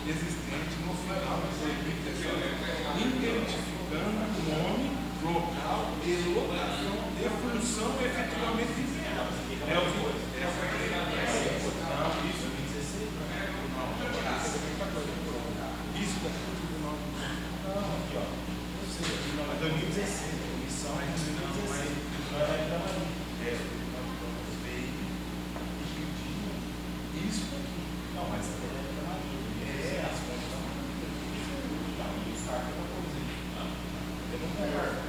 existente no final, identificando o nome, local e locação de função efetivamente desempenhada. Isso daqui é o tribunal. Aqui, ó. 2016, comissão é 2016. Isso aqui. Não, mas a as contas não. E o cargo é uma coisa. Eu não concordo.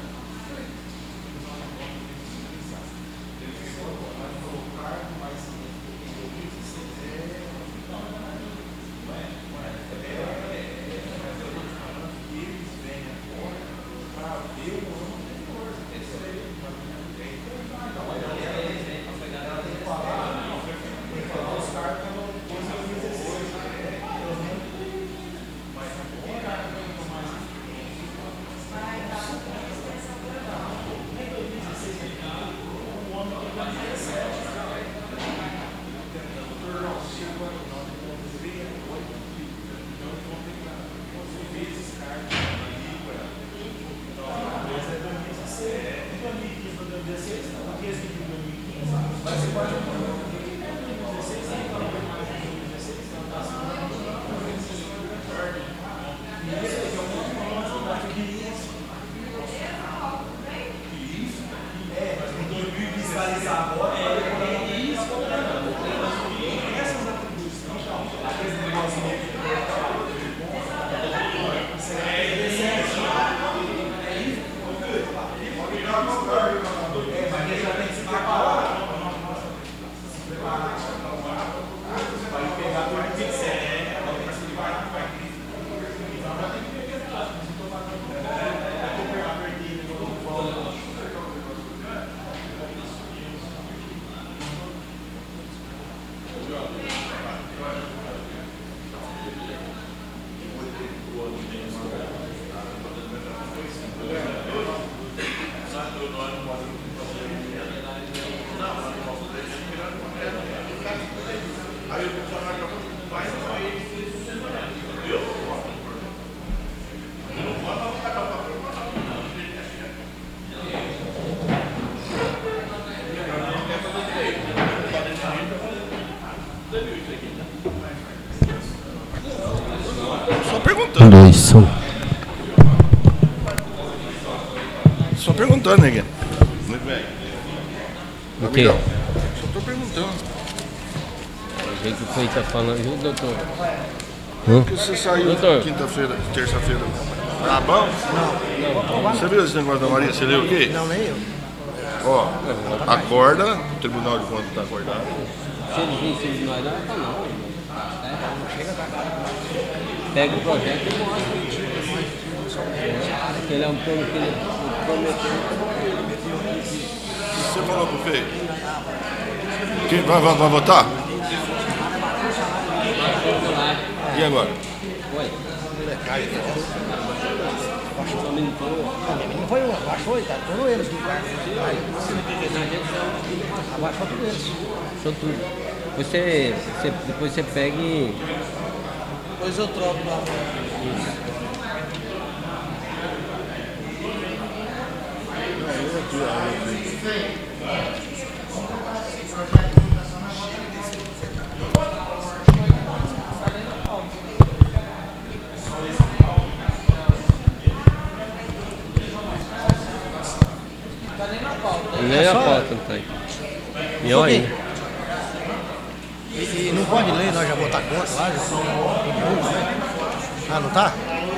Ele falou o cargo, mas em 2016 não é. Eles vêm agora para ver o ano anterior. Esse aí, os cargos estão em 2016. Mas agora não é mais. Em 2016, o ano que vai ser 7. Doutor, não, chegou a não, veio agora. Então, vão ter que ver esses cargos ali, mas é 2016. Em 2015 para 2016, porque esse de 2015 vai ser 4 agora é isso, essas atribuições, aqueles negócios mas ele já tem que se preparar. Vai pegar por aqui que você Só perguntando, ninguém. Muito bem. O quê? Só estou perguntando. O que foi que tá falando, viu, doutor? Por que você saiu Doutor. quinta-feira, terça-feira? Ah, bom? Não. Você viu esse negócio da Maria? Você leu o quê? Não, nem eu. Ó, acorda, o Tribunal de Contas está acordado. Se eles não ensinam nós, não tá não. Pega o projeto e mostra. Ele é um plano que ele prometeu. Você falou pro Fê? Quem vai votar? E agora? Oi. Não foi um, abaixou, tá todo eles do carro. Abaixou tudo eles. Abaixou tudo. Depois você pega e... Depois eu troco lá. Nem a pauta não tá aí. E olha aí. E não pode ler, nós já botar conta lá, já. Ah, não tá?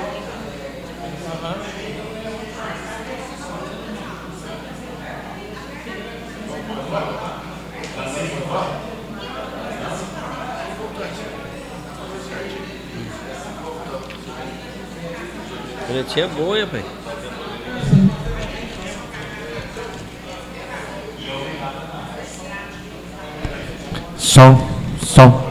Ele tinha boia, pai. Som.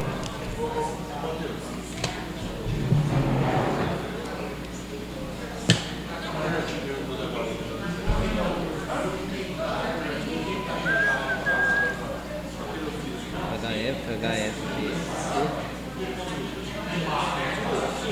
HF.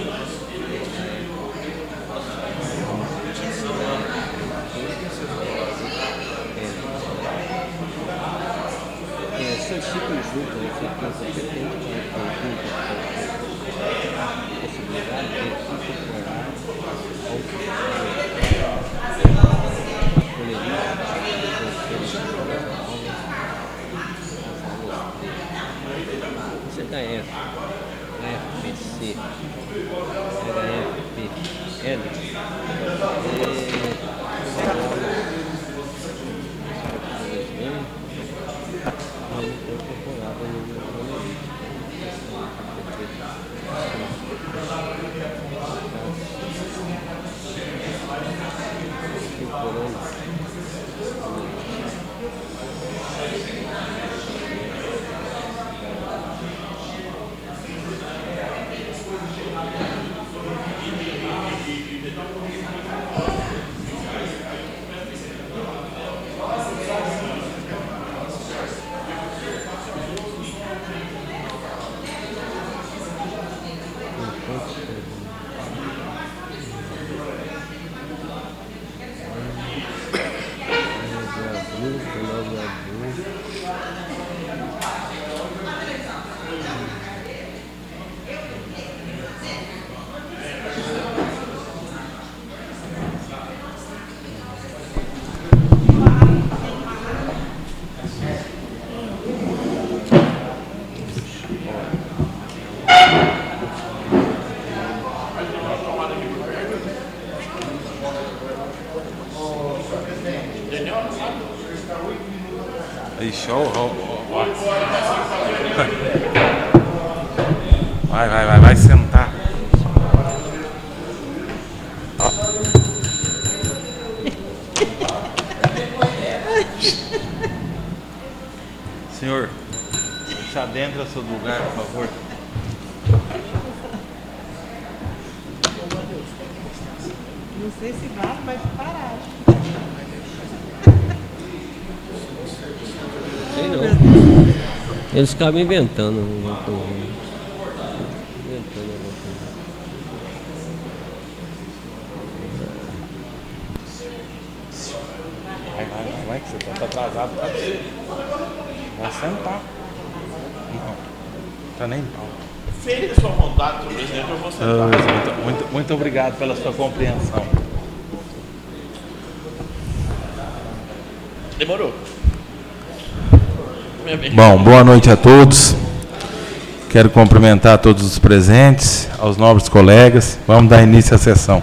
Aí, show. Vai sentar. Senhor, se adentra seu lugar, por favor. Não sei se vai parar. Sei não. Eles acabam inventando. Vai, que você tá atrasado. Vai sentar. Não tá nem pau. Feita a sua vontade, senhor presidente, eu vou sentar. Muito obrigado pela sua compreensão. Demorou. Bom, boa noite a todos. Quero cumprimentar todos os presentes, aos nobres colegas. Vamos dar início à sessão.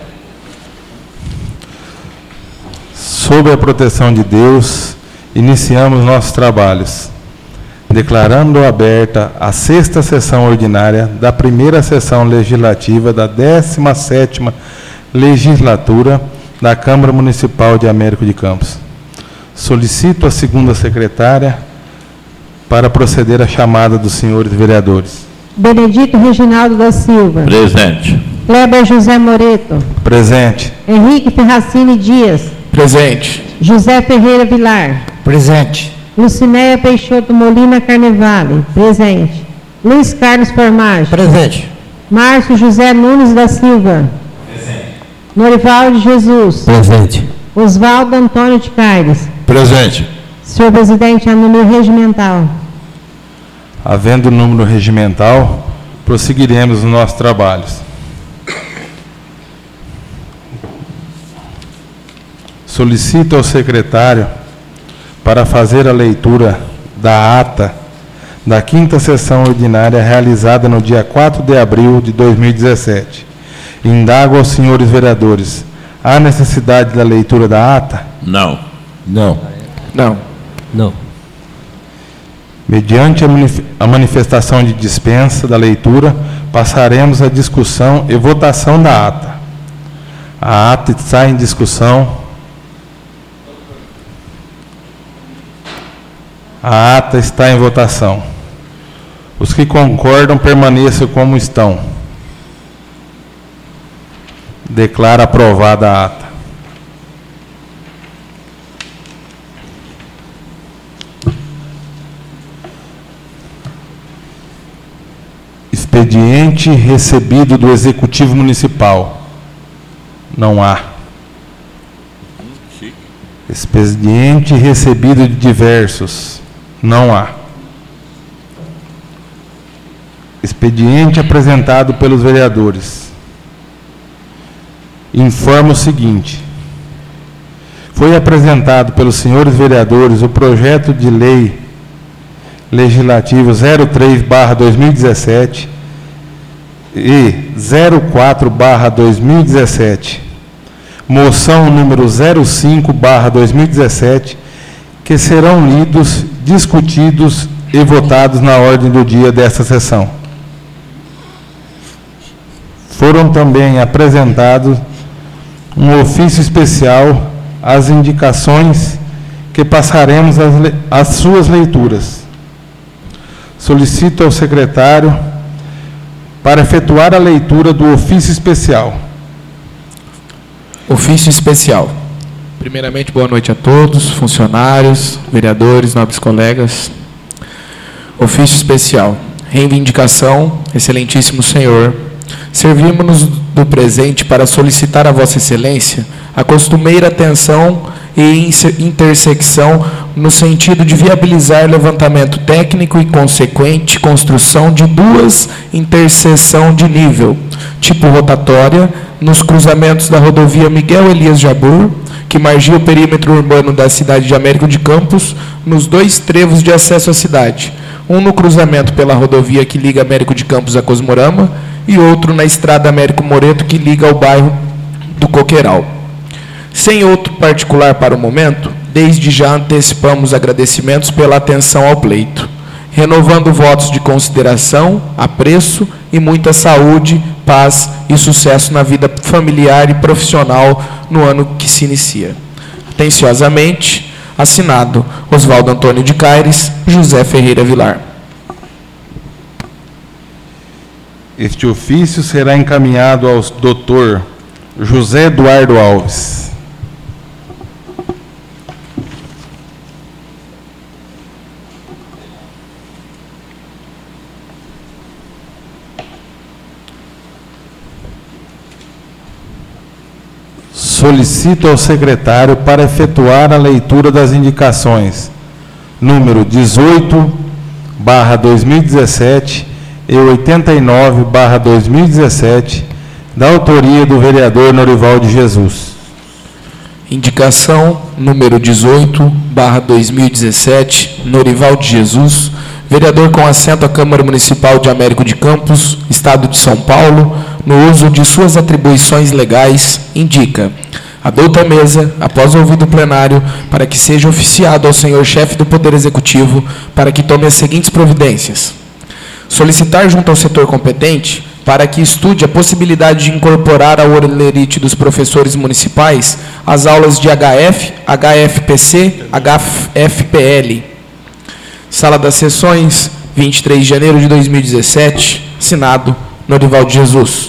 Sob a proteção de Deus, iniciamos nossos trabalhos, declarando aberta a 6ª sessão ordinária da primeira sessão legislativa da 17ª legislatura da Câmara Municipal de Américo de Campos. Solicito a 2ª secretária para proceder à chamada dos senhores vereadores. Benedito Reginaldo da Silva. Presente. Kleber José Moreto. Presente. Henrique Ferracini Dias. Presente. José Ferreira Vilar. Presente. Lucinéia Peixoto Molina Carnevale. Presente. Luiz Carlos Formagem. Presente. Márcio José Nunes da Silva. Presente. Norivaldo Jesus. Presente. Oswaldo Antônio de Caires. Presente. Senhor presidente, a número regimental. Havendo número regimental, prosseguiremos os nossos trabalhos. Solicito ao secretário para fazer a leitura da ata da 5ª sessão ordinária realizada no dia 4 de abril de 2017. Indago aos senhores vereadores: há necessidade da leitura da ata? Não. Não. Mediante a manifestação de dispensa da leitura, passaremos à discussão e votação da ata. A ata está em discussão. A ata está em votação. Os que concordam permaneçam como estão. Declaro aprovada a ata. Expediente recebido do Executivo Municipal. Não há. Expediente recebido de diversos. Não há. Expediente apresentado pelos vereadores. Informo o seguinte: foi apresentado pelos senhores vereadores o projeto de lei legislativo 03/2017, e 04/2017, moção número 05/2017, que serão lidos, discutidos e votados na ordem do dia desta sessão. Foram também apresentados um ofício especial às indicações que passaremos às suas leituras. Solicito ao secretário para efetuar a leitura do ofício especial. Ofício especial. Primeiramente, boa noite a todos, funcionários, vereadores, nobres colegas. Ofício especial. Reivindicação, excelentíssimo senhor. Servimos-nos do presente para solicitar a Vossa Excelência a costumeira atenção e intersecção no sentido de viabilizar levantamento técnico e consequente construção de duas interseção de nível, tipo rotatória, nos cruzamentos da rodovia Miguel Elias Jabur, que margeia o perímetro urbano da cidade de Américo de Campos, nos dois trevos de acesso à cidade, um no cruzamento pela rodovia que liga Américo de Campos a Cosmorama e outro na estrada Américo Moreto que liga ao bairro do Coqueiral. Sem outro particular para o momento, desde já antecipamos agradecimentos pela atenção ao pleito, renovando votos de consideração, apreço e muita saúde, paz e sucesso na vida familiar e profissional no ano que se inicia. Atenciosamente, assinado Oswaldo Antônio de Caires, José Ferreira Vilar. Este ofício será encaminhado ao Dr. José Eduardo Alves. Solicito ao secretário para efetuar a leitura das indicações número 18/2017 e 89/2017, da autoria do vereador Norival de Jesus. Indicação número 18/2017, Norival de Jesus, vereador com assento à Câmara Municipal de Américo de Campos, Estado de São Paulo, no uso de suas atribuições legais, indica: adouta a mesa, após ouvido o plenário, para que seja oficiado ao senhor chefe do Poder Executivo para que tome as seguintes providências. Solicitar junto ao setor competente para que estude a possibilidade de incorporar ao holerite dos professores municipais as aulas de HF, HFPC, HFPL. Sala das Sessões, 23 de janeiro de 2017, assinado Norival de Jesus.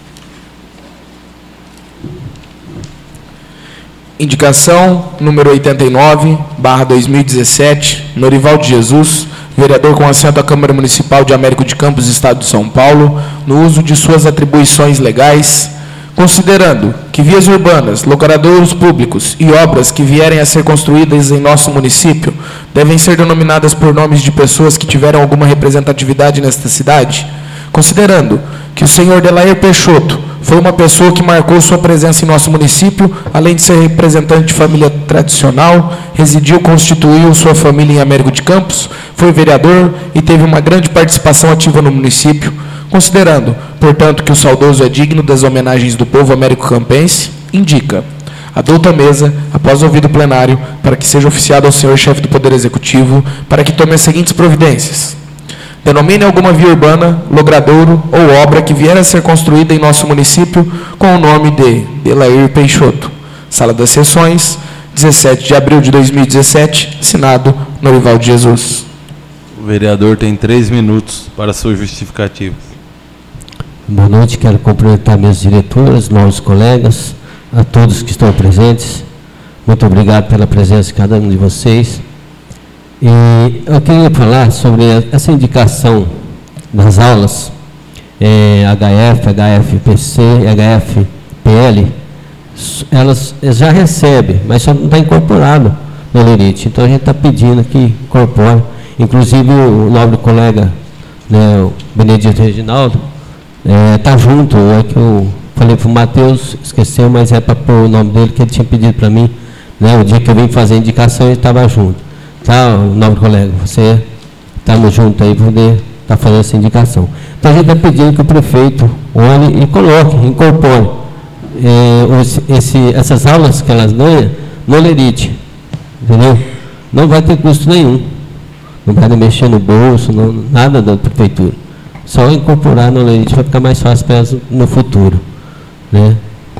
Indicação número 89/2017, Norival de Jesus, vereador com assento à Câmara Municipal de Américo de Campos, Estado de São Paulo, no uso de suas atribuições legais, considerando que vias urbanas, logradouros públicos e obras que vierem a ser construídas em nosso município devem ser denominadas por nomes de pessoas que tiveram alguma representatividade nesta cidade, considerando que o senhor Delair Peixoto foi uma pessoa que marcou sua presença em nosso município, além de ser representante de família tradicional, residiu, constituiu sua família em Américo de Campos, foi vereador e teve uma grande participação ativa no município, considerando, portanto, que o saudoso é digno das homenagens do povo américo-campense, indica: adouta a mesa, após ouvido o plenário, para que seja oficiado ao senhor chefe do Poder Executivo, para que tome as seguintes providências. Denomine alguma via urbana, logradouro ou obra que vier a ser construída em nosso município com o nome de Delair Peixoto. Sala das Sessões, 17 de abril de 2017, assinado Norival de Jesus. O vereador tem 3 minutos para sua justificativa. Boa noite, quero cumprimentar minhas diretoras, novos colegas, a todos que estão presentes. Muito obrigado pela presença de cada um de vocês. E eu queria falar sobre essa indicação das aulas HF, HFPC, HFPL. Elas já recebem, mas só não está incorporado no holerite. Então a gente está pedindo que incorpore. Inclusive o nobre colega, né, o Benedito Reginaldo, está junto. É que eu falei para o Matheus, esqueceu, mas é para pôr o nome dele, que ele tinha pedido para mim, né, o dia que eu vim fazer a indicação, ele estava junto. Tá, nobre colega, você estamos juntos aí para poder estar fazendo essa indicação. Então a gente está pedindo que o prefeito olhe e coloque, incorpore essas aulas que elas ganham no Olerite, entendeu? Não vai ter custo nenhum, não vai mexer no bolso, não, nada da prefeitura. Só incorporar no Olerite vai ficar mais fácil para elas no futuro, né?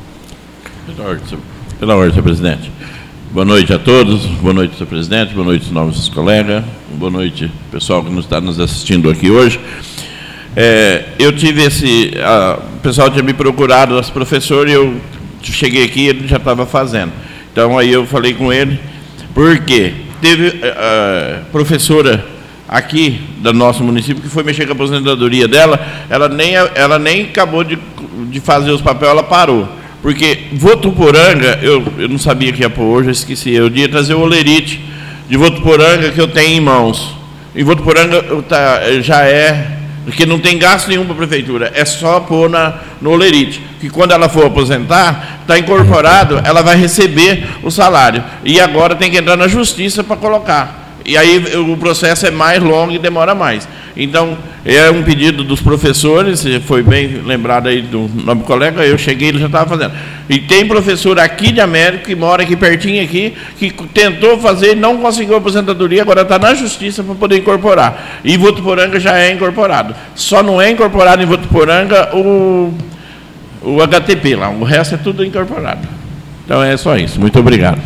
Pela ordem, senhor presidente. Boa noite a todos, boa noite, senhor presidente, boa noite, novos colegas, boa noite, pessoal que está nos assistindo aqui hoje. Eu tive o pessoal tinha me procurado, as professoras, e eu cheguei aqui e ele já estava fazendo. Então, aí eu falei com ele, porque teve professora aqui do nosso município que foi mexer com a aposentadoria dela, ela nem acabou de fazer os papéis, ela parou. Porque Votuporanga, eu não sabia que ia pôr hoje, eu esqueci, eu ia trazer o Olerite de Votuporanga que eu tenho em mãos. Em Votuporanga já porque não tem gasto nenhum para a prefeitura, é só pôr no Olerite, que quando ela for aposentar, está incorporado, ela vai receber o salário. E agora tem que entrar na justiça para colocar. E aí o processo é mais longo e demora mais. Então, é um pedido dos professores, foi bem lembrado aí do nobre colega, eu cheguei, ele já estava fazendo. E tem professor aqui de América, que mora aqui pertinho aqui, que tentou fazer, não conseguiu a aposentadoria, agora está na justiça para poder incorporar. E Votuporanga já é incorporado. Só não é incorporado em Votuporanga o HTP lá, o resto é tudo incorporado. Então é só isso. Muito obrigado.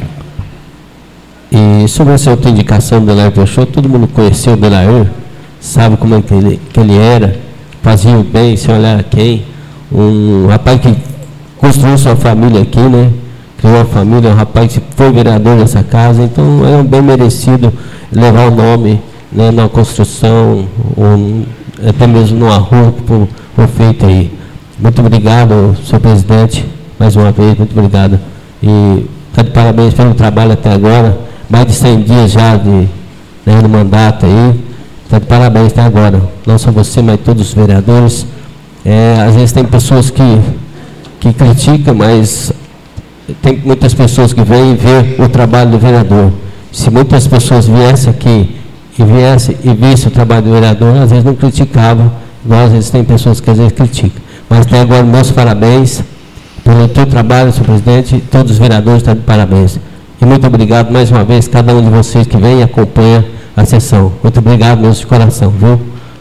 E sobre essa outra indicação do Delair Peixoto, todo mundo conheceu o Delair, sabe como é que ele era, fazia o bem, sem olhar quem, um rapaz que construiu sua família aqui, né? Criou uma família, um rapaz que foi vereador nessa casa, então é um bem merecido levar o nome, né, na construção, ou até mesmo numa rua que foi feita aí. Muito obrigado, senhor presidente, mais uma vez, muito obrigado. E está de parabéns pelo trabalho até agora. Mais de 100 dias já no mandato aí, está de parabéns até agora, não só você, mas todos os vereadores. Às vezes tem pessoas que criticam, mas tem muitas pessoas que vêm ver o trabalho do vereador. Se muitas pessoas viessem aqui e vissem o trabalho do vereador, às vezes não criticavam, igual às vezes tem pessoas que às vezes criticam. Mas até agora, meus parabéns pelo teu trabalho, senhor presidente, todos os vereadores estão de parabéns. E muito obrigado mais uma vez, cada um de vocês que vem e acompanha a sessão. Muito obrigado mesmo de coração, viu?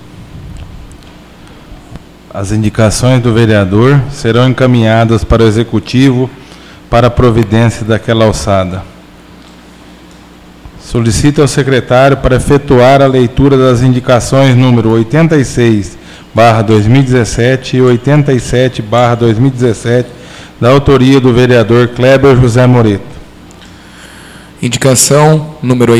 As indicações do vereador serão encaminhadas para o Executivo para a providência daquela alçada. Solicito ao secretário para efetuar a leitura das indicações número 86/2017 e 87/2017, da autoria do vereador Kleber José Moreto. Indicação número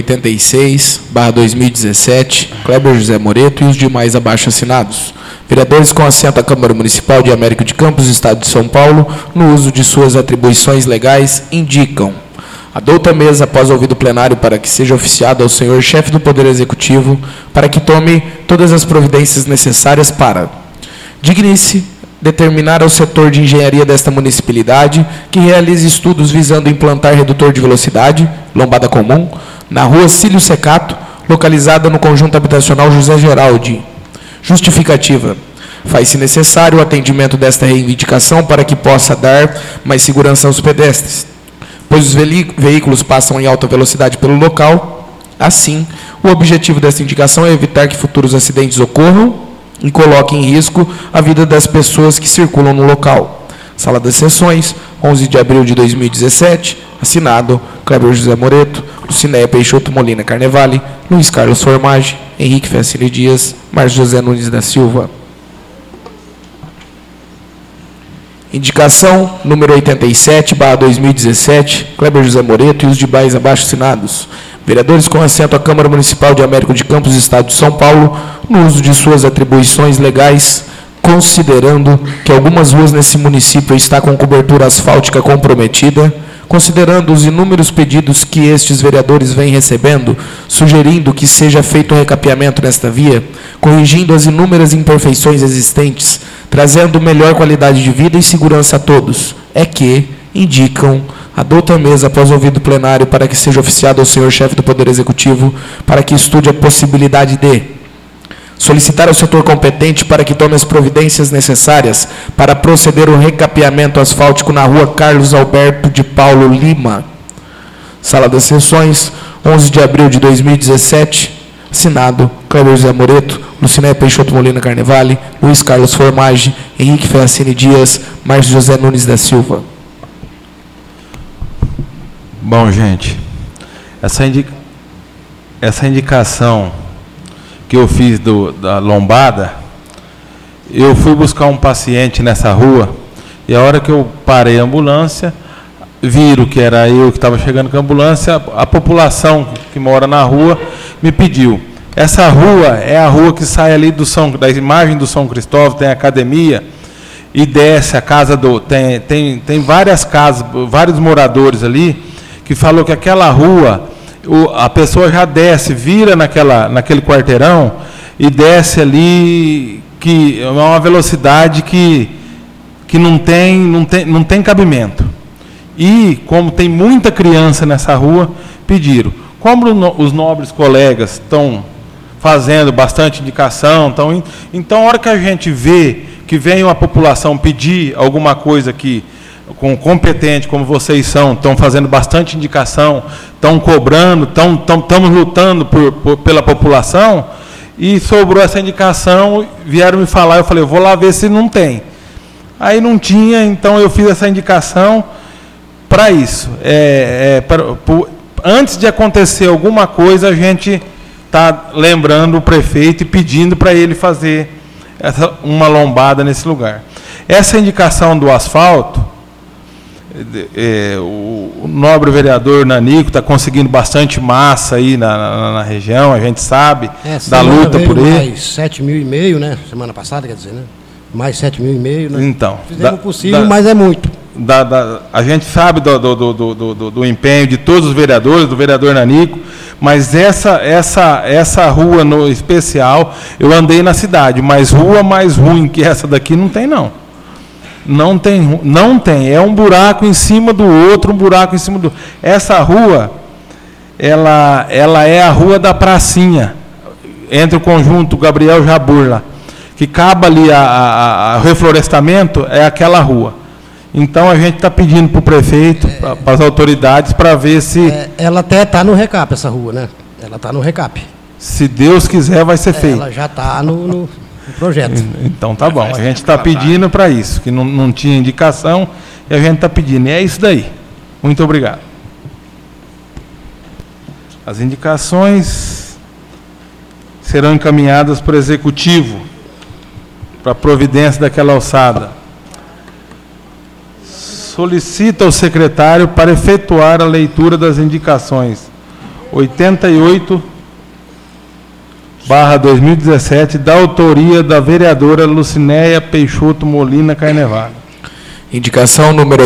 86/2017, Kleber José Moreto e os demais abaixo assinados. Vereadores com assento à Câmara Municipal de Américo de Campos, Estado de São Paulo, no uso de suas atribuições legais, indicam: adouta a mesa após ouvido plenário para que seja oficiado ao senhor chefe do Poder Executivo para que tome todas as providências necessárias para: digne-se determinar ao setor de engenharia desta municipalidade que realize estudos visando implantar redutor de velocidade, lombada comum, na rua Cílio Secato, localizada no conjunto habitacional José Geraldi. Justificativa: faz-se necessário o atendimento desta reivindicação para que possa dar mais segurança aos pedestres, pois os veículos passam em alta velocidade pelo local. Assim, o objetivo desta indicação é evitar que futuros acidentes ocorram e coloque em risco a vida das pessoas que circulam no local. Sala das Sessões, 11 de abril de 2017, assinado Kleber José Moreto, Lucinéia Peixoto Molina Carnevale, Luiz Carlos Formage, Henrique Fessini Dias, Márcio José Nunes da Silva. Indicação número 87/2017, Kleber José Moreto e os demais abaixo assinados. Vereadores com assento à Câmara Municipal de Américo de Campos, Estado de São Paulo, no uso de suas atribuições legais, considerando que algumas ruas nesse município estão com cobertura asfáltica comprometida, considerando os inúmeros pedidos que estes vereadores vêm recebendo, sugerindo que seja feito um recapeamento nesta via, corrigindo as inúmeras imperfeições existentes, trazendo melhor qualidade de vida e segurança a todos, é que indicam: adota a mesa após ouvido plenário para que seja oficiado ao senhor chefe do Poder Executivo para que estude a possibilidade de Solicitar ao setor competente para que tome as providências necessárias para proceder ao recapeamento asfáltico na rua Carlos Alberto de Paulo Lima. Sala das Sessões, 11 de abril de 2017. Assinado Cléber José Moreto, Lucinéia Peixoto Molina Carnevale, Luiz Carlos Formage, Henrique Ferracini Dias, Márcio José Nunes da Silva. Bom, gente, essa indicação que eu fiz da lombada, eu fui buscar um paciente nessa rua e a hora que eu parei a ambulância, viram que era eu que estava chegando com a ambulância, a população que mora na rua me pediu. Essa rua é a rua que sai ali da imagem do São Cristóvão, tem academia e desce a casa tem várias casas, vários moradores ali que falou que aquela rua a pessoa já desce, vira naquele quarteirão e desce ali, que é uma velocidade que não tem cabimento. E, como tem muita criança nessa rua, pediram. Como os nobres colegas estão fazendo bastante indicação, então a hora que a gente vê que vem uma população pedir alguma coisa que com competente, como vocês estão fazendo bastante indicação, estão cobrando, estamos lutando pela população, e sobrou essa indicação, vieram me falar, eu falei, eu vou lá ver se não tem. Aí não tinha, então eu fiz essa indicação para isso. Antes de acontecer alguma coisa, a gente está lembrando o prefeito e pedindo para ele fazer uma lombada nesse lugar. Essa indicação do asfalto, o nobre vereador Nanico está conseguindo bastante massa aí na região, a gente sabe da luta por ele. Mais 7.500, né? Semana passada, quer dizer, né? Mais 7.500, né? Então, fizemos o possível, mas é muito. A gente sabe do empenho de todos os vereadores, do vereador Nanico, mas essa rua no especial, eu andei na cidade, mas rua mais ruim que essa daqui não tem, não. Não tem. É um buraco em cima do outro, Essa rua, ela é a rua da pracinha, entre o conjunto Gabriel Jabur lá, que acaba ali o reflorestamento, é aquela rua. Então a gente está pedindo para o prefeito, para as autoridades, para ver se... ela até está no recap, essa rua, né? Ela está no recap. Se Deus quiser, vai ser feito. Ela já está no projeto. Então tá bom, a gente está pedindo para isso, que não tinha indicação, e a gente está pedindo, e é isso daí. Muito obrigado. As indicações serão encaminhadas para o Executivo, para a providência daquela alçada. Solicita ao secretário para efetuar a leitura das indicações 88/2017, da autoria da vereadora Lucinéia Peixoto Molina Carnevale. Indicação número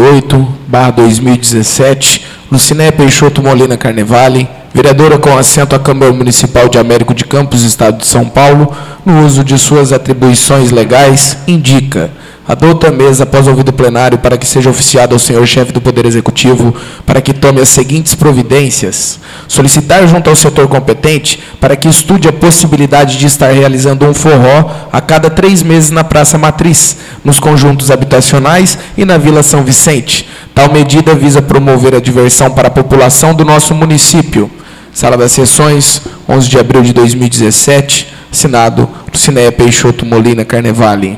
88/2017, Lucinéia Peixoto Molina Carnevale, vereadora com assento à Câmara Municipal de Américo de Campos, Estado de São Paulo, no uso de suas atribuições legais, indica: adota a mesa após ouvido o plenário para que seja oficiado ao senhor chefe do Poder Executivo para que tome as seguintes providências. Solicitar junto ao setor competente para que estude a possibilidade de estar realizando um forró a cada 3 meses na Praça Matriz, nos conjuntos habitacionais e na Vila São Vicente. Tal medida visa promover a diversão para a população do nosso município. Sala das Sessões, 11 de abril de 2017, assinado Lucinéia Peixoto Molina Carnevale.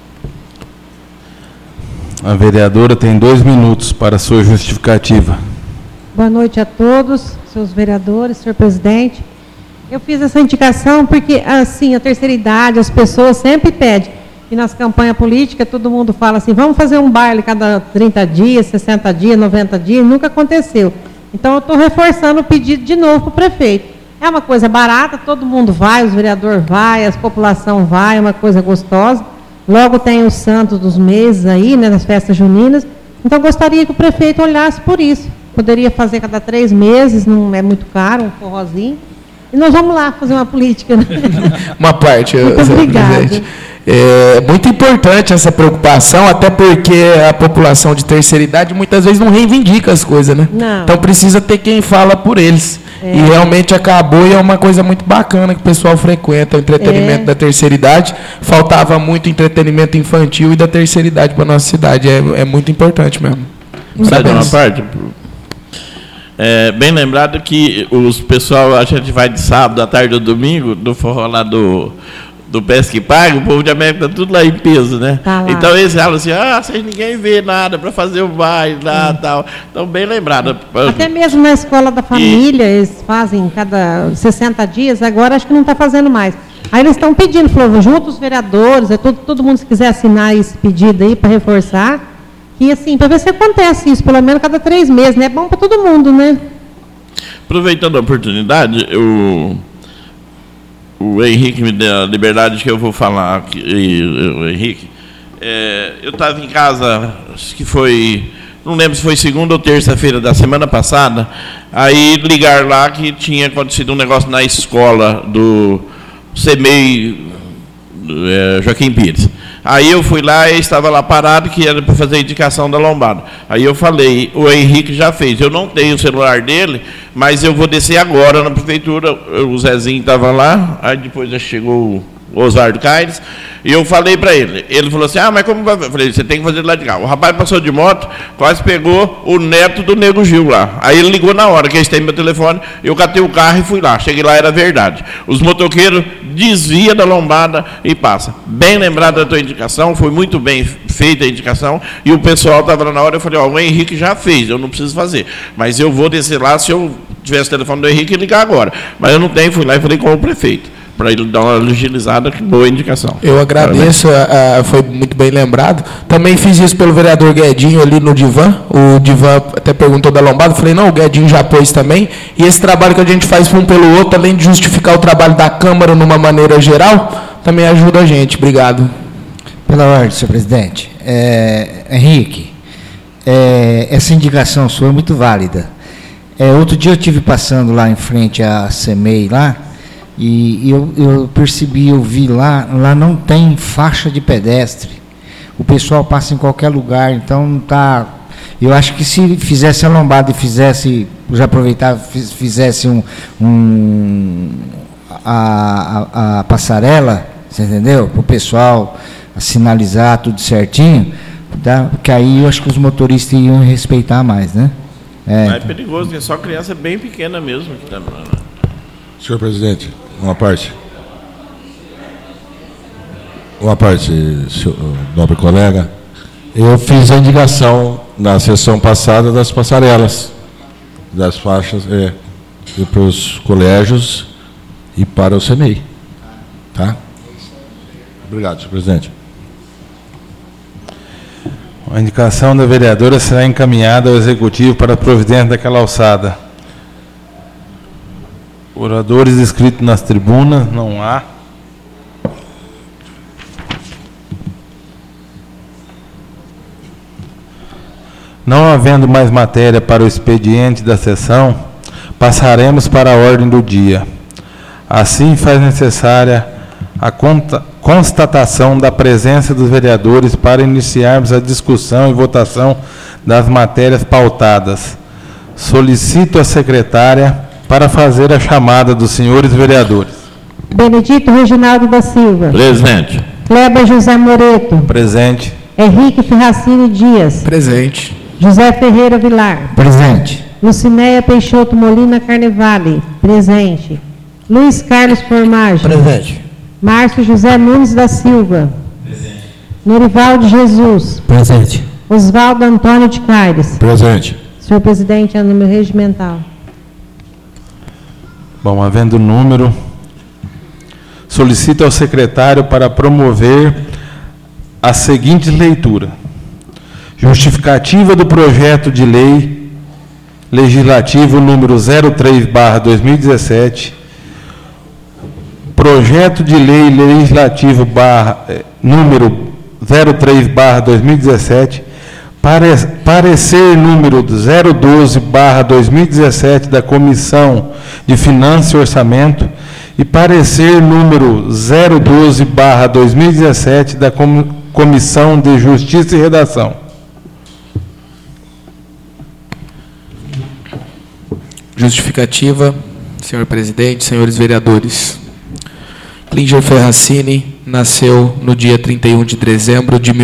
A vereadora tem 2 minutos para a sua justificativa. Boa noite a todos, seus vereadores, senhor presidente. Eu fiz essa indicação porque, assim, a terceira idade, as pessoas sempre pedem. E nas campanhas políticas, todo mundo fala assim, vamos fazer um baile cada 30 dias, 60 dias, 90 dias, nunca aconteceu. Então, eu estou reforçando o pedido de novo para o prefeito. É uma coisa barata, todo mundo vai, os vereadores vai, a população vai, é uma coisa gostosa. Logo tem os santos dos meses aí, né, nas festas juninas. Então, gostaria que o prefeito olhasse por isso. Poderia fazer cada 3 meses, não é muito caro, um forrozinho. E nós vamos lá fazer uma política. Né? Uma parte, muito obrigada. É muito importante essa preocupação, até porque a população de terceira idade muitas vezes não reivindica as coisas, né? Não. Então precisa ter quem fala por eles. E realmente acabou, e é uma coisa muito bacana que o pessoal frequenta, o entretenimento da terceira idade. Faltava muito entretenimento infantil e da terceira idade para a nossa cidade. É muito importante mesmo. Sabe uma parte? Bem lembrado que os pessoal, a gente vai de sábado, à tarde ou domingo, do forró lá do Pesca e Paga, o povo de América está tudo lá em peso, né? Tá, então eles falam assim, sem ninguém vê nada para fazer o baile lá e tal. Então, bem lembrado. Até mesmo na escola da família, eles fazem cada 60 dias, agora acho que não está fazendo mais. Aí eles estão pedindo, falou, junto os vereadores, todo mundo se quiser assinar esse pedido aí para reforçar, e assim, para ver se acontece isso, pelo menos cada 3 meses, né? É bom para todo mundo, né? Aproveitando a oportunidade, o Henrique me deu a liberdade que eu vou falar aqui, o Henrique. Eu estava em casa, acho que foi, não lembro se foi segunda ou terça-feira da semana passada, aí ligar lá que tinha acontecido um negócio na escola do CEMEI Joaquim Pires. Aí eu fui lá e estava lá parado, que era para fazer a indicação da lombada. Aí eu falei, o Henrique já fez. Eu não tenho o celular dele, mas eu vou descer agora na prefeitura. O Zezinho estava lá, aí depois já chegou o Osvaldo Caires, e eu falei para ele. Ele falou assim, mas como vai? Eu falei, você tem que fazer lá de cá. O rapaz passou de moto, quase pegou o neto do Nego Gil lá. Aí ele ligou na hora, que eles têm meu telefone, eu catei o carro e fui lá. Cheguei lá, era verdade. Os motoqueiros desvia da lombada e passa. Bem lembrado da tua indicação, foi muito bem feita a indicação, e o pessoal estava lá na hora, eu falei, o Henrique já fez, eu não preciso fazer. Mas eu vou descer lá, se eu tivesse o telefone do Henrique, ligar agora. Mas eu não tenho, fui lá e falei com o prefeito, para ele dar uma agilizada, que boa indicação. Eu agradeço, foi muito bem lembrado. Também fiz isso pelo vereador Guedinho ali no Divan. O Divan até perguntou da lombada, eu falei, não, o Guedinho já pôs também. E esse trabalho que a gente faz um pelo outro, além de justificar o trabalho da Câmara numa maneira geral, também ajuda a gente. Obrigado. Pela ordem, senhor presidente. Henrique, essa indicação sua é muito válida. Outro dia eu estive passando lá em frente à CEMEI lá, e eu percebi, eu vi lá não tem faixa de pedestre. O pessoal passa em qualquer lugar, então não está. Eu acho que se fizesse a lombada e fizesse, já aproveitar, fizesse a passarela, você entendeu? Para o pessoal sinalizar tudo certinho, tá? Porque aí eu acho que os motoristas iam respeitar mais, né? É perigoso, é só criança bem pequena mesmo que está lá. Senhor presidente, uma parte, senhor, nobre colega, eu fiz a indicação na sessão passada das passarelas, das faixas, para os colégios e para o CEMEI. Tá? Obrigado, senhor presidente. A indicação da vereadora será encaminhada ao executivo para a providência daquela alçada. Oradores inscritos nas tribunas, não há. Não havendo mais matéria para o expediente da sessão, passaremos para a ordem do dia. Assim, faz necessária a constatação da presença dos vereadores para iniciarmos a discussão e votação das matérias pautadas. Solicito a secretária para fazer a chamada dos senhores vereadores. Benedito Reginaldo da Silva. Presente. Kleber José Moreto. Presente. Henrique Ferracini Dias. Presente. José Ferreira Vilar. Presente. Lucinéia Peixoto Molina Carnevale. Presente. Luiz Carlos Formagem. Presente. Márcio José Nunes da Silva. Presente. Norivaldo Jesus. Presente. Osvaldo Antônio de Caires. Presente. Senhor presidente, é o número regimental. Bom, havendo número, solicito ao secretário para promover a seguinte leitura. Justificativa do projeto de lei legislativo número 03/2017, projeto de lei legislativo número 03/2017, Parecer número 012/2017 da Comissão de Finanças e Orçamento e parecer número 012/2017 da Comissão de Justiça e Redação. Justificativa, senhor presidente, senhores vereadores. Klinger Ferracini nasceu no dia 31 de dezembro de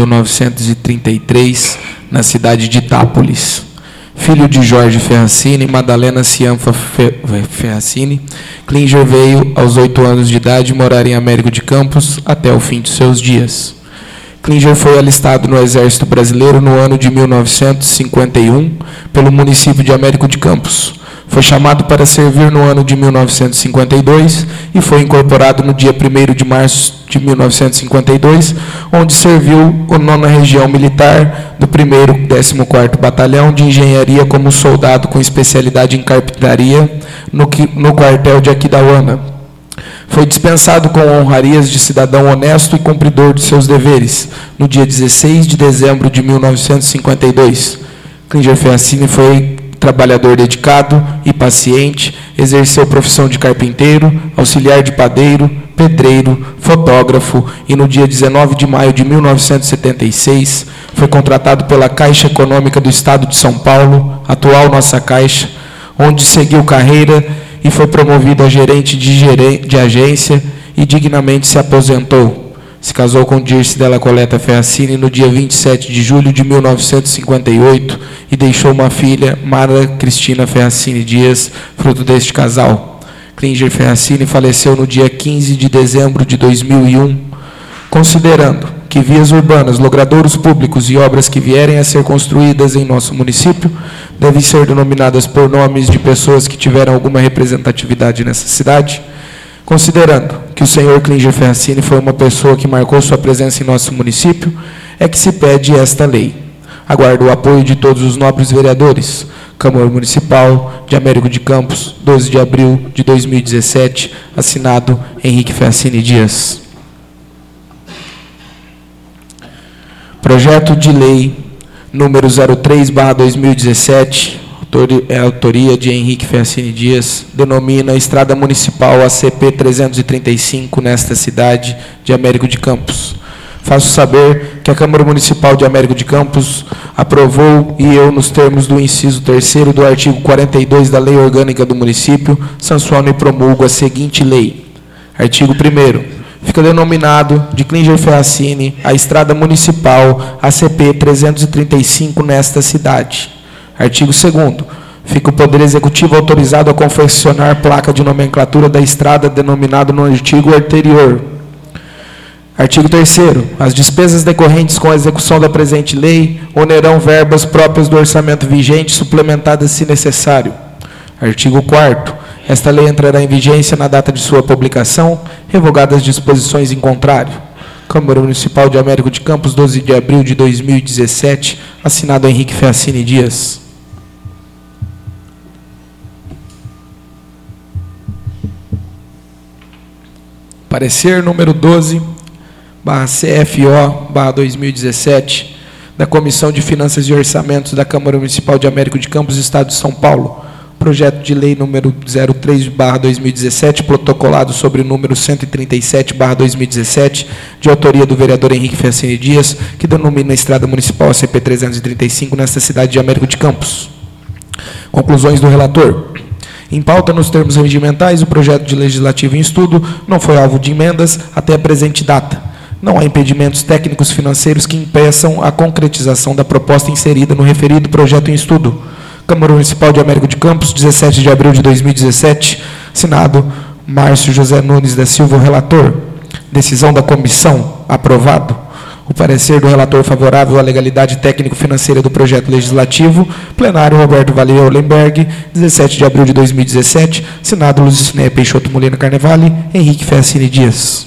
1933, na cidade de Itápolis. Filho de Jorge Ferracini e Madalena Cianfa Ferracini, Klinger veio aos 8 anos de idade morar em Américo de Campos até o fim de seus dias. Klinger foi alistado no Exército Brasileiro no ano de 1951 pelo município de Américo de Campos. Foi chamado para servir no ano de 1952 e foi incorporado no dia 1º de março de 1952, onde serviu a 9ª Região Militar do 1º e 14º Batalhão de Engenharia como soldado com especialidade em carpintaria no quartel de Aquidauana. Foi dispensado com honrarias de cidadão honesto e cumpridor de seus deveres no dia 16 de dezembro de 1952. Klinger Ferracini foi trabalhador dedicado e paciente, exerceu profissão de carpinteiro, auxiliar de padeiro, pedreiro, fotógrafo e no dia 19 de maio de 1976 foi contratado pela Caixa Econômica do Estado de São Paulo, atual Nossa Caixa, onde seguiu carreira e foi promovido a gerente de agência e dignamente se aposentou. Se casou com Dirce Della Coleta Ferracini no dia 27 de julho de 1958 e deixou uma filha, Mara Cristina Ferracini Dias, fruto deste casal. Klinger Ferracini faleceu no dia 15 de dezembro de 2001. Considerando que vias urbanas, logradouros públicos e obras que vierem a ser construídas em nosso município devem ser denominadas por nomes de pessoas que tiveram alguma representatividade nessa cidade, considerando que o senhor Klinger Ferracini foi uma pessoa que marcou sua presença em nosso município, é que se pede esta lei. Aguardo o apoio de todos os nobres vereadores. Câmara Municipal de Américo de Campos, 12 de abril de 2017, assinado Henrique Ferracini Dias. Projeto de lei número 03/2017, é a autoria de Henrique Ferracini Dias, denomina Estrada Municipal ACP 335 nesta cidade de Américo de Campos. Faço saber que a Câmara Municipal de Américo de Campos aprovou e eu, nos termos do inciso 3º do artigo 42 da Lei Orgânica do Município, sanciono e promulgo a seguinte lei. Artigo 1º. Fica denominado de Klinger Ferracini a Estrada Municipal ACP 335 nesta cidade. Artigo 2º. Fica o Poder Executivo autorizado a confeccionar placa de nomenclatura da estrada denominado no artigo anterior. Artigo 3º. As despesas decorrentes com a execução da presente lei onerão verbas próprias do orçamento vigente, suplementadas se necessário. Artigo 4º. Esta lei entrará em vigência na data de sua publicação, revogadas as disposições em contrário. Câmara Municipal de Américo de Campos, 12 de abril de 2017, assinado Henrique Ferracini Dias. Parecer número 12/CFO/2017 da Comissão de Finanças e Orçamentos da Câmara Municipal de Américo de Campos, Estado de São Paulo. Projeto de lei número 03/2017, protocolado sobre o número 137/2017, de autoria do vereador Henrique Ferracini Dias, que denomina a Estrada Municipal ACP 335 nesta cidade de Américo de Campos. Conclusões do relator. Em pauta nos termos regimentais, o projeto de legislativo em estudo não foi alvo de emendas até a presente data. Não há impedimentos técnicos financeiros que impeçam a concretização da proposta inserida no referido projeto em estudo. Câmara Municipal de Américo de Campos, 17 de abril de 2017, assinado Márcio José Nunes da Silva, relator. Decisão da comissão, aprovado. O parecer do relator favorável à legalidade técnico-financeira do projeto legislativo, plenário Roberto Valerio Lemberg, 17 de abril de 2017, assinado Lucinéia Peixoto Molina Carnevale, Henrique Ferracini Dias.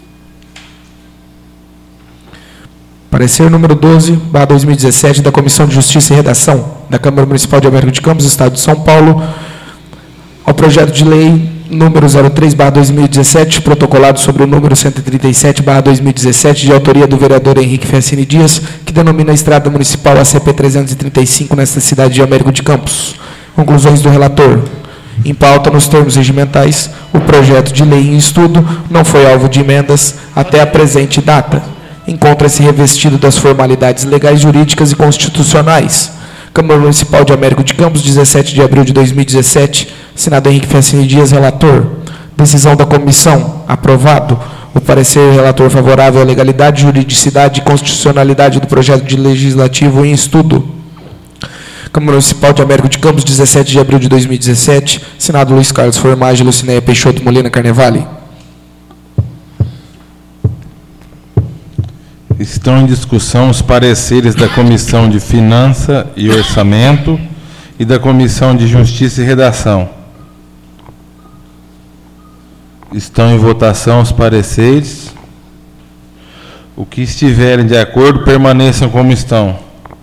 Parecer número 12/2017 da Comissão de Justiça e Redação da Câmara Municipal de Américo de Campos, Estado de São Paulo, ao projeto de lei número 03/2017, protocolado sobre o número 137/2017, de autoria do vereador Henrique Ferracini Dias, que que denomina a Estrada Municipal ACP-335 nesta cidade de Américo de Campos. Conclusões do relator. Em pauta, nos termos regimentais, o projeto de lei em estudo não foi alvo de emendas até a presente data. Encontra-se revestido das formalidades legais, jurídicas e constitucionais. Câmara Municipal de Américo de Campos, 17 de abril de 2017, assinado Henrique Fiancini Dias, relator. Decisão da comissão, aprovado. O parecer relator favorável à legalidade, juridicidade e constitucionalidade do projeto de legislativo em estudo. Câmara Municipal de Américo de Campos, 17 de abril de 2017, assinado Luiz Carlos Formagem, Lucinéia Peixoto Molina Carnevale. Estão em discussão os pareceres da Comissão de Finanças e Orçamento e da Comissão de Justiça e Redação. Estão em votação os pareceres. O que estiverem de acordo, permaneçam como estão.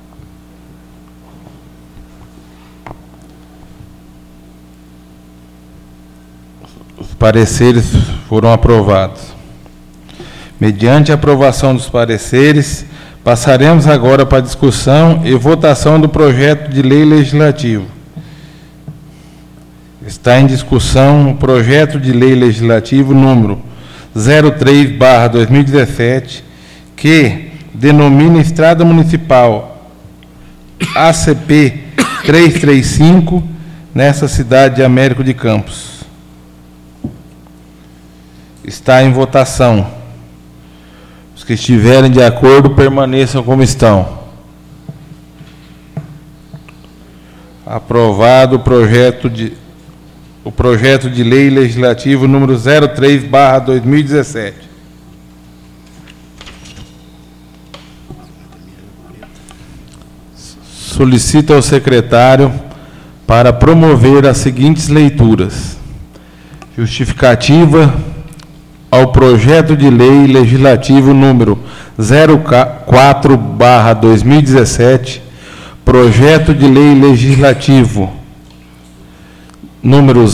Os pareceres foram aprovados. Mediante a aprovação dos pareceres, passaremos agora para a discussão e votação do projeto de lei legislativo. Está em discussão o projeto de lei legislativo número 03/2017, que denomina Estrada Municipal ACP-335 nessa cidade de Américo de Campos. Está em votação. Os que estiverem de acordo, permaneçam como estão. Aprovado o projeto de lei legislativo número 03/2017. Solicito ao secretário para promover as seguintes leituras. Justificativa ao projeto de lei legislativo número 04/2017, projeto de lei legislativo número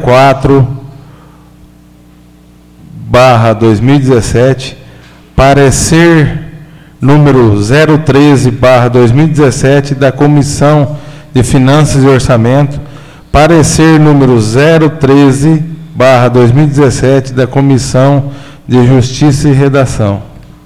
04/2017, parecer número 013/2017 da Comissão de Finanças e Orçamento, parecer número 013/2017 da Comissão de Justiça e Redação.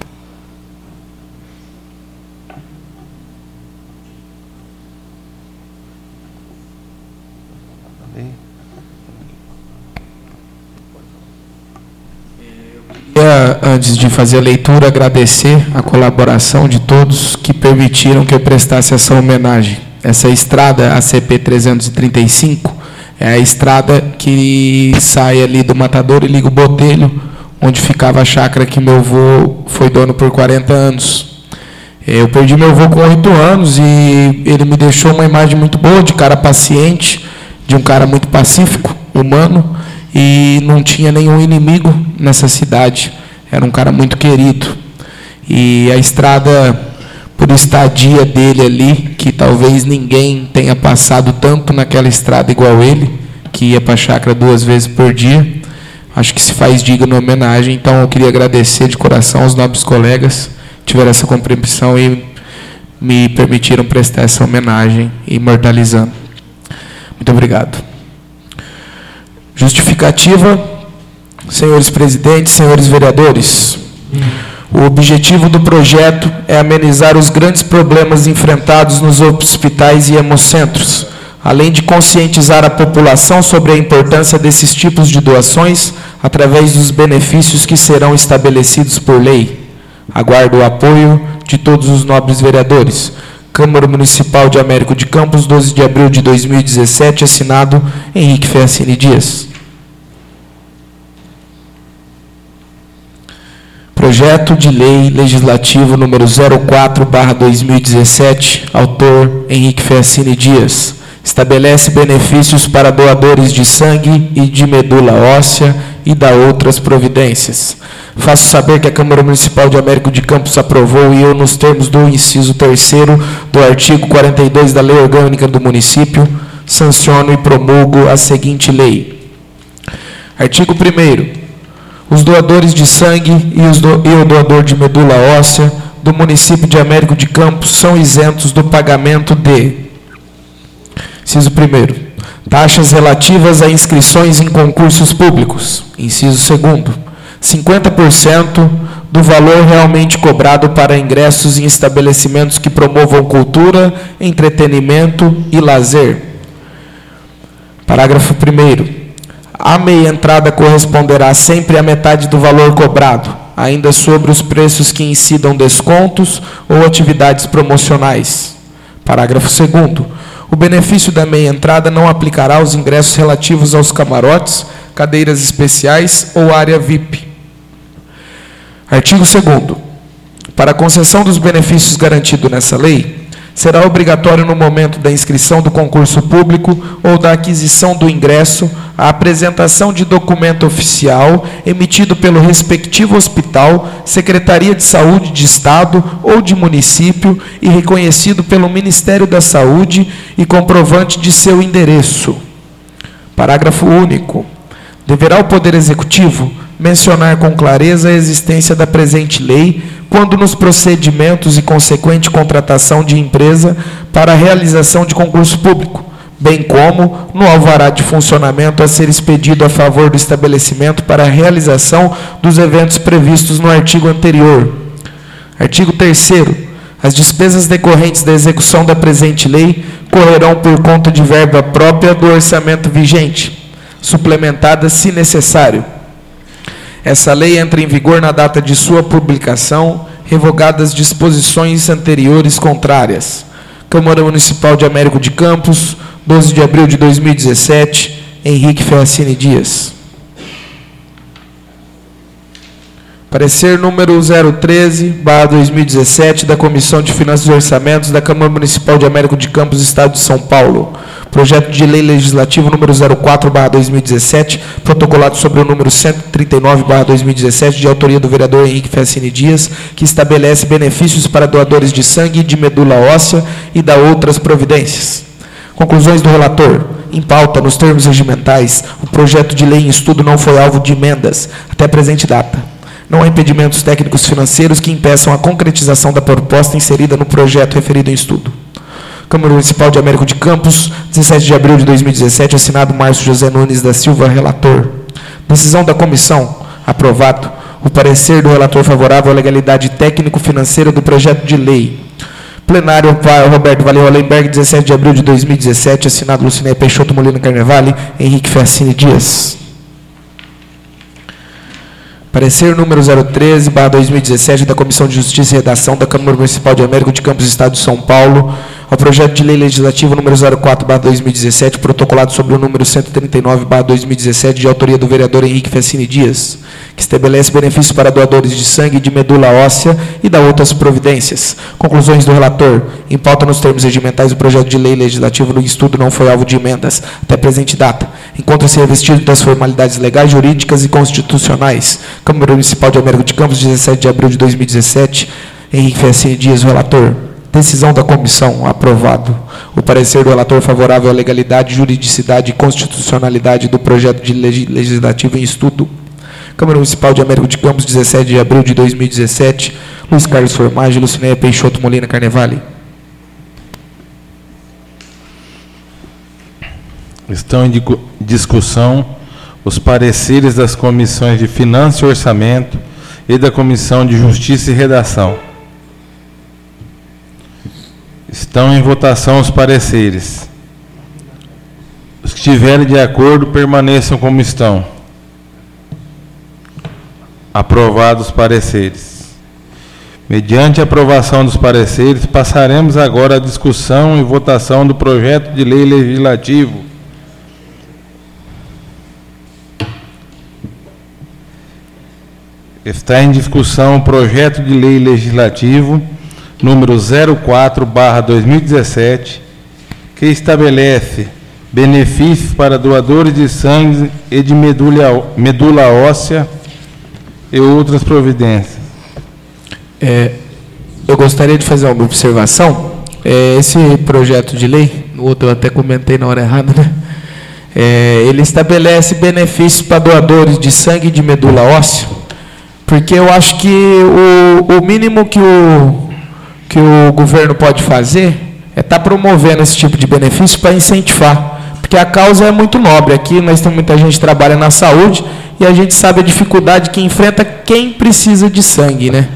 Antes de fazer a leitura, agradecer a colaboração de todos que permitiram que eu prestasse essa homenagem. Essa estrada ACP-335 é a estrada que sai ali do Matador e liga o Botelho, onde ficava a chácara que meu avô foi dono por 40 anos. Eu perdi meu avô com 8 anos e ele me deixou uma imagem muito boa, de cara paciente, de um cara muito pacífico, humano, e não tinha nenhum inimigo nessa cidade. Era um cara muito querido. E a estrada, por estadia dele ali, que talvez ninguém tenha passado tanto naquela estrada igual ele, que ia para a chácara 2 vezes por dia, acho que se faz digna homenagem. Então eu queria agradecer de coração aos nobres colegas que tiveram essa compreensão e me permitiram prestar essa homenagem, imortalizando. Muito obrigado. Justificativa. Senhores presidentes, senhores vereadores, o objetivo do projeto é amenizar os grandes problemas enfrentados nos hospitais e hemocentros, além de conscientizar a população sobre a importância desses tipos de doações através dos benefícios que serão estabelecidos por lei. Aguardo o apoio de todos os nobres vereadores. Câmara Municipal de Américo de Campos, 12 de abril de 2017, assinado Henrique Fiancini Dias. Projeto de Lei Legislativo número 04/2017, autor Henrique Fiancini Dias, estabelece benefícios para doadores de sangue e de medula óssea e dá outras providências. Faço saber que a Câmara Municipal de Américo de Campos aprovou e eu, nos termos do inciso 3º do artigo 42 da Lei Orgânica do Município, sanciono e promulgo a seguinte lei. Artigo 1º. Os doadores de sangue e o doador de medula óssea do município de Américo de Campos são isentos do pagamento de: inciso 1º, taxas relativas a inscrições em concursos públicos. Inciso 2º, 50% do valor realmente cobrado para ingressos em estabelecimentos que promovam cultura, entretenimento e lazer. Parágrafo 1º. A meia entrada corresponderá sempre à metade do valor cobrado, ainda sobre os preços que incidam descontos ou atividades promocionais. Parágrafo 2º. O benefício da meia entrada não aplicará aos ingressos relativos aos camarotes, cadeiras especiais ou área VIP. Artigo 2º. Para a concessão dos benefícios garantidos nessa lei, será obrigatório no momento da inscrição do concurso público ou da aquisição do ingresso a apresentação de documento oficial emitido pelo respectivo hospital, Secretaria de Saúde de Estado ou de município e reconhecido pelo Ministério da Saúde e comprovante de seu endereço. Parágrafo único. Deverá o Poder Executivo mencionar com clareza a existência da presente lei quando nos procedimentos e consequente contratação de empresa para a realização de concurso público, bem como no alvará de funcionamento a ser expedido a favor do estabelecimento para a realização dos eventos previstos no artigo anterior. Artigo 3º. As despesas decorrentes da execução da presente lei correrão por conta de verba própria do orçamento vigente, suplementada se necessário. Essa lei entra em vigor na data de sua publicação, revogadas disposições anteriores contrárias. Câmara Municipal de Américo de Campos, 12 de abril de 2017, Henrique Ferracini Dias. Parecer número 013/2017 da Comissão de Finanças e Orçamentos da Câmara Municipal de Américo de Campos, Estado de São Paulo. Projeto de Lei Legislativo número 04/2017, protocolado sobre o número 139/2017, de autoria do vereador Henrique Ferracini Dias, que estabelece benefícios para doadores de sangue e de medula óssea e dá outras providências. Conclusões do relator. Em pauta, nos termos regimentais, o projeto de lei em estudo não foi alvo de emendas até a presente data. Não há impedimentos técnicos financeiros que impeçam a concretização da proposta inserida no projeto referido em estudo. Câmara Municipal de Américo de Campos, 17 de abril de 2017, assinado Márcio José Nunes da Silva, relator. Decisão da comissão. Aprovado. O parecer do relator favorável à legalidade técnico-financeira do projeto de lei. Plenário Roberto Valeu Hollenberg, 17 de abril de 2017, assinado Lucinéia Peixoto Molina Carnevale, Henrique Ferracini Dias. Parecer número 013/2017 da Comissão de Justiça e Redação da Câmara Municipal de Américo de Campos, Estado de São Paulo, ao projeto de lei legislativo número 04/2017, protocolado sobre o número 139/2017, de autoria do vereador Henrique Ferracini Dias, que estabelece benefícios para doadores de sangue e de medula óssea e dá outras providências. Conclusões do relator. Em pauta nos termos regimentais, o projeto de lei legislativo no estudo não foi alvo de emendas até a presente data. Encontra-se revestido das formalidades legais, jurídicas e constitucionais. Câmara Municipal de Américo de Campos, 17 de abril de 2017, Henrique Ferracini Dias, relator. Decisão da comissão. Aprovado. O parecer do relator favorável à legalidade, juridicidade e constitucionalidade do projeto de lei legislativo em estudo. Câmara Municipal de Américo de Campos, 17 de abril de 2017, Luiz Carlos Formagem, Lucinéia Peixoto Molina Carnevale. Estão em discussão os pareceres das comissões de Finanças e Orçamento e da Comissão de Justiça e Redação. Estão em votação os pareceres. Os que estiverem de acordo, permaneçam como estão. Aprovados os pareceres. Mediante a aprovação dos pareceres, passaremos agora à discussão e votação do projeto de lei legislativo. Está em discussão o projeto de lei legislativo número 04/2017, que estabelece benefícios para doadores de sangue e de medula óssea e outras providências. Eu gostaria de fazer uma observação. Esse projeto de lei, no outro eu até comentei na hora errada, né? Ele estabelece benefícios para doadores de sangue e de medula óssea, Porque eu acho que o mínimo que o governo pode fazer é estar promovendo esse tipo de benefício para incentivar. Porque a causa é muito nobre. Aqui nós temos muita gente que trabalha na saúde e a gente sabe a dificuldade que enfrenta quem precisa de sangue, né?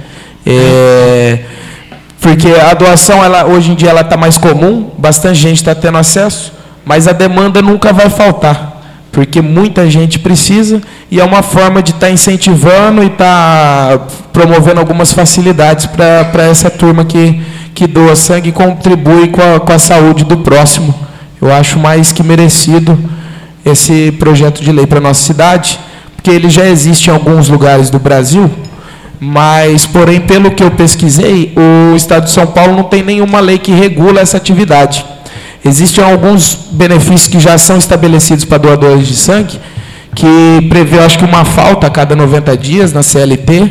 Porque a doação, hoje em dia, ela está mais comum, bastante gente está tendo acesso, mas a demanda nunca vai faltar, porque muita gente precisa e é uma forma de estar incentivando e estar promovendo algumas facilidades para essa turma que doa sangue e contribui com a saúde do próximo. Eu acho mais que merecido esse projeto de lei para a nossa cidade, porque ele já existe em alguns lugares do Brasil, mas, porém, pelo que eu pesquisei, o Estado de São Paulo não tem nenhuma lei que regula essa atividade. Existem alguns benefícios que já são estabelecidos para doadores de sangue, que prevê, acho que, uma falta a cada 90 dias na CLT,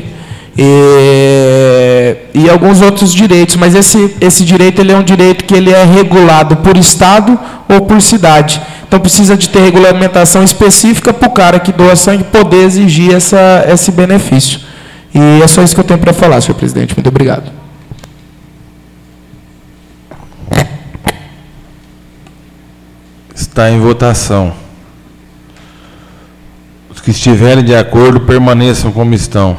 e alguns outros direitos, mas esse direito ele é um direito que ele é regulado por Estado ou por cidade. Então, precisa de ter regulamentação específica para o cara que doa sangue poder exigir esse benefício. E é só isso que eu tenho para falar, senhor presidente. Muito obrigado. Está em votação. Os que estiverem de acordo, permaneçam como estão.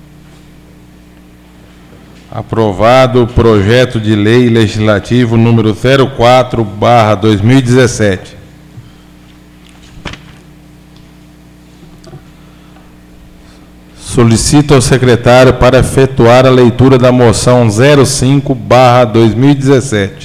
Aprovado o projeto de lei legislativo número 04/2017. Solicito ao secretário para efetuar a leitura da moção 05/2017.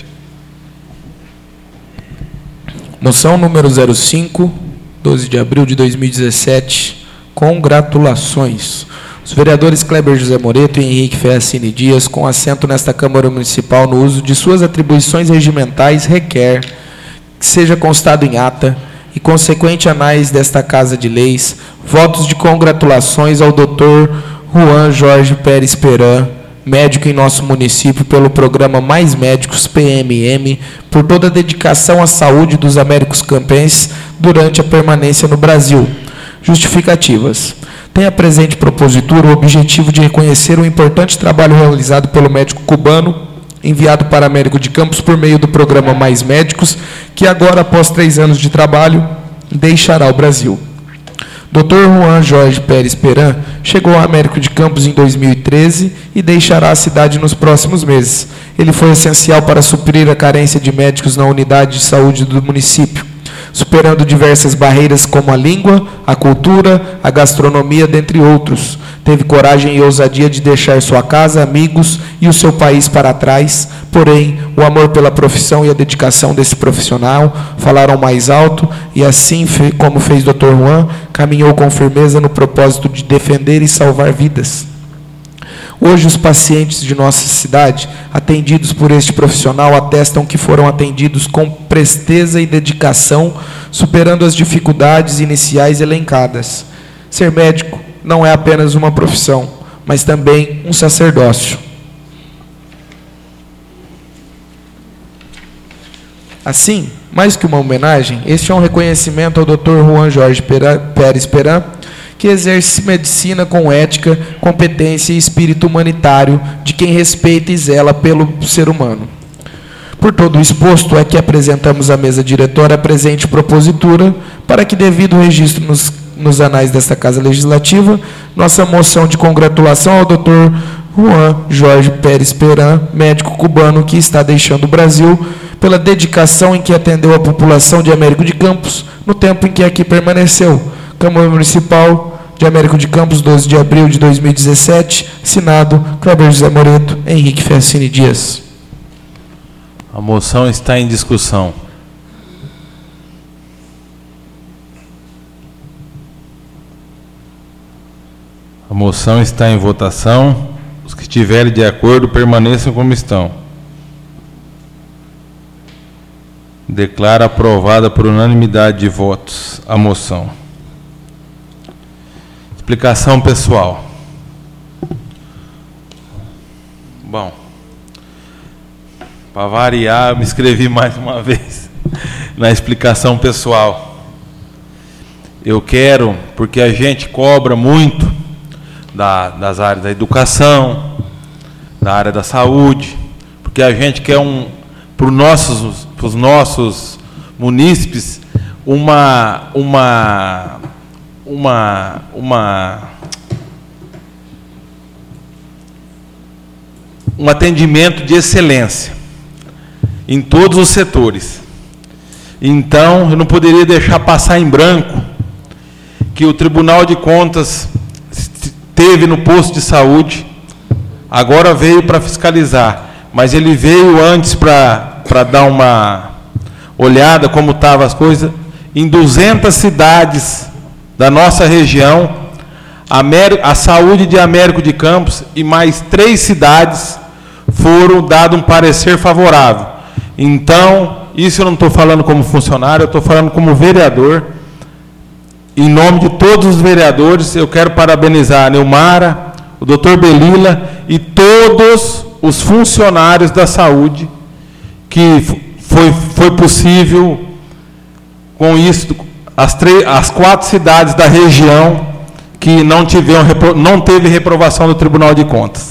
Moção número 05, 12 de abril de 2017. Congratulações. Os vereadores Kleber José Moreto e Henrique Feacini Dias, com assento nesta Câmara Municipal no uso de suas atribuições regimentais, requer que seja constado em ata e consequente análise desta Casa de Leis, votos de congratulações ao Dr. Juan Jorge Pérez Peran, médico em nosso município, pelo programa Mais Médicos PMM, por toda a dedicação à saúde dos américos-campenses durante a permanência no Brasil. Justificativas. Tem a presente propositura o objetivo de reconhecer o importante trabalho realizado pelo médico cubano, enviado para Américo de Campos por meio do programa Mais Médicos, que agora, após 3 anos de trabalho, deixará o Brasil. Dr. Juan Jorge Pérez Peran chegou a Américo de Campos em 2013 e deixará a cidade nos próximos meses. Ele foi essencial para suprir a carência de médicos na unidade de saúde do município, superando diversas barreiras como a língua, a cultura, a gastronomia, dentre outros. Teve coragem e ousadia de deixar sua casa, amigos e o seu país para trás, porém, o amor pela profissão e a dedicação desse profissional falaram mais alto e assim, como fez Dr. Juan, caminhou com firmeza no propósito de defender e salvar vidas. Hoje, os pacientes de nossa cidade, atendidos por este profissional, atestam que foram atendidos com presteza e dedicação, superando as dificuldades iniciais elencadas. Ser médico não é apenas uma profissão, mas também um sacerdócio. Assim, mais que uma homenagem, este é um reconhecimento ao Dr. Juan Jorge Pérez Peran, que exerce medicina com ética, competência e espírito humanitário de quem respeita e zela pelo ser humano. Por todo o exposto, é que apresentamos à mesa diretora a presente propositura, para que, devido ao registro nos anais desta Casa Legislativa, nossa moção de congratulação ao Dr. Juan Jorge Pérez Peran, médico cubano que está deixando o Brasil, pela dedicação em que atendeu a população de Américo de Campos, no tempo em que aqui permaneceu. Câmara Municipal de Américo de Campos, 12 de abril de 2017, assinado Kleber José Moreto, Henrique Feacini Dias. A moção está em discussão. A moção está em votação. Os que estiverem de acordo, permaneçam como estão. Declaro aprovada por unanimidade de votos a moção. Explicação pessoal. Bom, para variar, eu me inscrevi mais uma vez na explicação pessoal. Eu quero, porque a gente cobra muito das áreas da educação, da área da saúde, porque a gente quer para os nossos munícipes um atendimento de excelência em todos os setores. Então, eu não poderia deixar passar em branco que o Tribunal de Contas teve no posto de saúde, agora veio para fiscalizar, mas ele veio antes para dar uma olhada como estavam as coisas. Em 200 cidades da nossa região, a saúde de Américo de Campos e mais 3 cidades foram dado um parecer favorável. Então, isso eu não estou falando como funcionário, eu estou falando como vereador. Em nome de todos os vereadores, eu quero parabenizar a Neumara, o doutor Belila e todos os funcionários da saúde, que foi possível, com isso, as 4 cidades da região que não teve reprovação do Tribunal de Contas.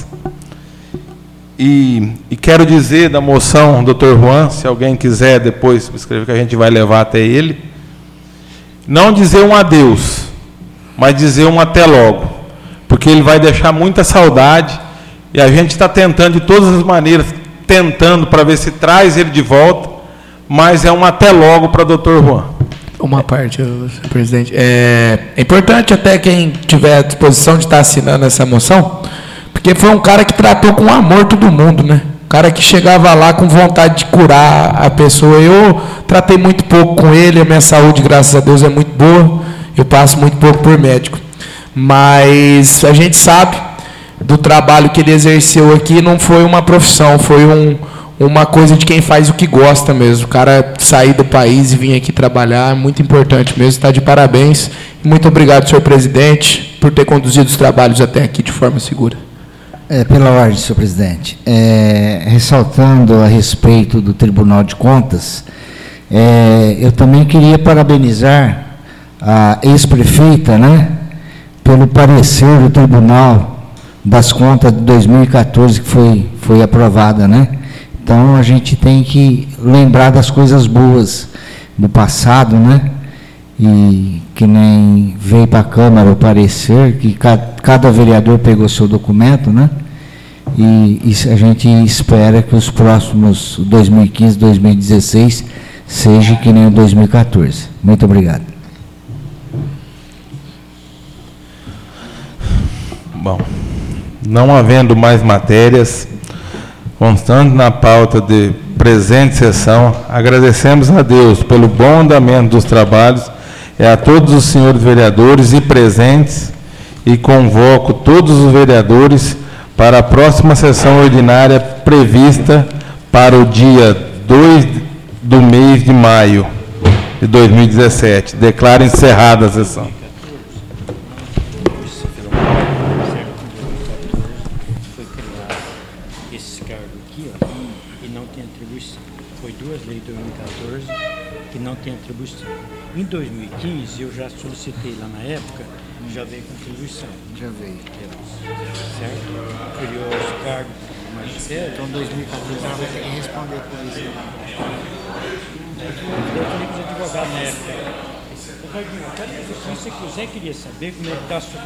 E quero dizer da moção, doutor Juan, se alguém quiser depois escrever, que a gente vai levar até ele, não dizer um adeus, mas dizer um até logo, porque ele vai deixar muita saudade, e a gente está tentando de todas as maneiras, para ver se traz ele de volta, mas é um até logo para o doutor Juan. Uma parte, senhor presidente. É importante até quem tiver à disposição de estar assinando essa moção, porque foi um cara que tratou com amor todo mundo, né? Um cara que chegava lá com vontade de curar a pessoa. Eu tratei muito pouco com ele, a minha saúde, graças a Deus, é muito boa. Eu passo muito pouco por médico. Mas a gente sabe do trabalho que ele exerceu aqui, não foi uma profissão, foi uma coisa de quem faz o que gosta mesmo. O cara sair do país e vir aqui trabalhar é muito importante mesmo. Está de parabéns. Muito obrigado, senhor presidente, por ter conduzido os trabalhos até aqui de forma segura. Pela ordem, senhor presidente. Ressaltando a respeito do Tribunal de Contas, eu também queria parabenizar a ex-prefeita, né, pelo parecer do Tribunal das Contas de 2014, que foi aprovada, né? Então, a gente tem que lembrar das coisas boas do passado, né? E que nem veio para a Câmara o parecer, que cada vereador pegou seu documento, né? E a gente espera que os próximos 2015, 2016 seja que nem o 2014. Muito obrigado. Bom, não havendo mais matérias, constando na pauta de presente sessão, agradecemos a Deus pelo bom andamento dos trabalhos e a todos os senhores vereadores e presentes, e convoco todos os vereadores para a próxima sessão ordinária prevista para o dia 2 do mês de maio de 2017. Declaro encerrada a sessão. Que não tem atribuição. Em 2015, eu já solicitei lá na época, já veio com atribuição. Já veio. Certo? Criou os cargos do magistério. Então, 2014 ela vai ter que responder por isso. Eu falei com os advogados na época. Se você quiser, queria saber como é que está a sua